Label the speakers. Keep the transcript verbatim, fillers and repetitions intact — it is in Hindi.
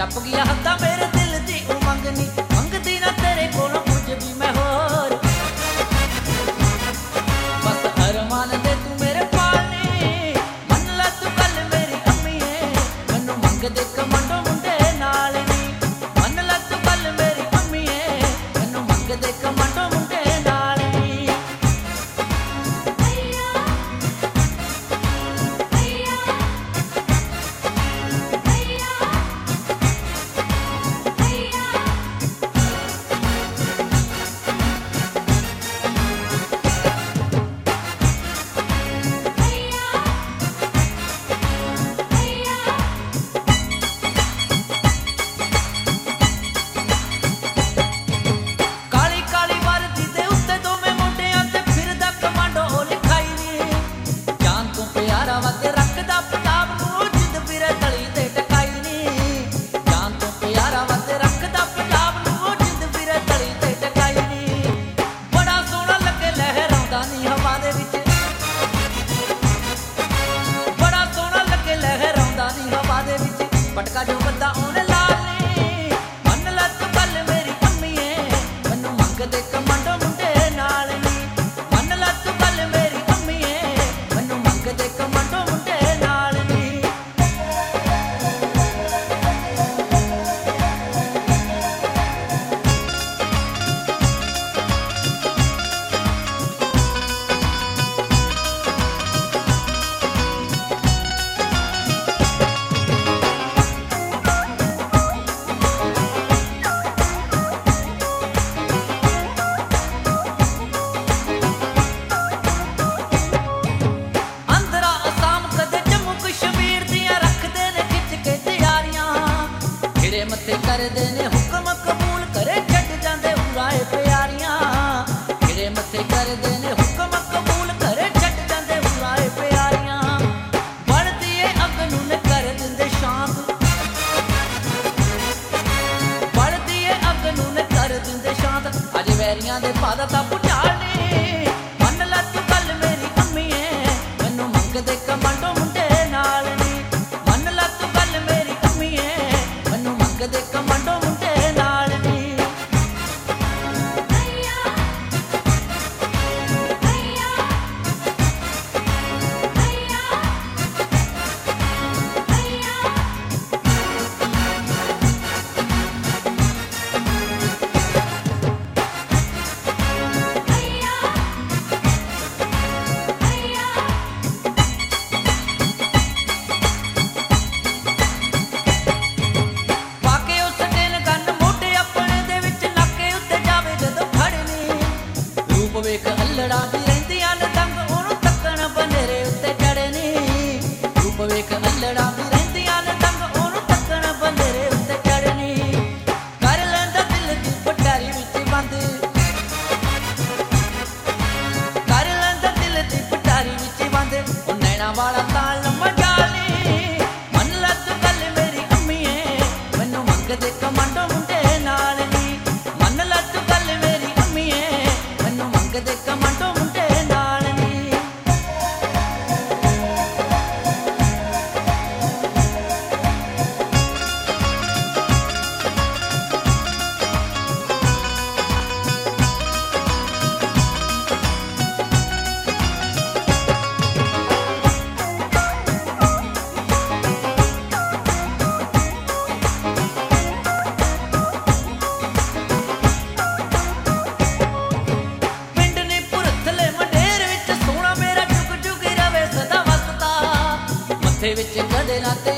Speaker 1: टप गया हदा मेरे दिल दी उमंग नी, मंगदी ना तेरे कोलों कुछ भी मैं होर। बस अरमान दे तू मेरे पालनी, मन ला तू गल मेरी अम्मीए, मैनू मंगदे कमांडो मुंडे नाल नी। मन ला तू गल मेरी अम्मीए, मैनू मंगदे कमांडो मुंडे नाल नी। पटका जो बंदा ओने लाली, मन ला तू गल मेरी अम्मीए, मैनू मंगदे कमांडो मुंडे नाल नी। मन ला तू गल मेरी अम्मीए, मैनू मंगदे कमांडो मुंडे नाल नी। मत्थे करदे ने हुक्म कबूल करे छड्ड जांदे उराए प्यारियां। जेड़े मत्थे करदे ने हुक्म कबूल करे छड्ड जांदे उराए प्यारियां। बढ़दी ए अग नूं ने कर दिंदे शांत, बढ़दी ए अग नूं ने कर दिंदे शांत। अज वैरियां दे पादा ता पुटालनी, मन ला तू गल मेरी अम्मीए, मैनू मंगदे कमांडो मुंडे नाल नी। मन ला तू गल मेरी अम्मीए, मैनू मंगदे कमांडो मुंडे नाल नी। वेख अल्लड़ा दी रहिंदियां ने तंग, ओनू तक्कण बनेरे उत्ते चढ़े नी। रूप वेख अल्लड़ा दी रहिंदियां ने तंग, ओनू तक्कण बनेरे उत्ते चढ़े नी। कर लैंदा दिल दी पटारी विच बंद, कर लैंदा दिल दी पटारी विच बंद। ओ नैना वाला ताल मजाली, मन ला तू गल मेरी अम्मीए, मैनू मंगदे कमांडो मुंडे नाल नी। मन ला तू गल मेरी अम्मीए, मैनू मंगदे कमांडो मुंडे नाल नी। मत्थे विच कदे ना ते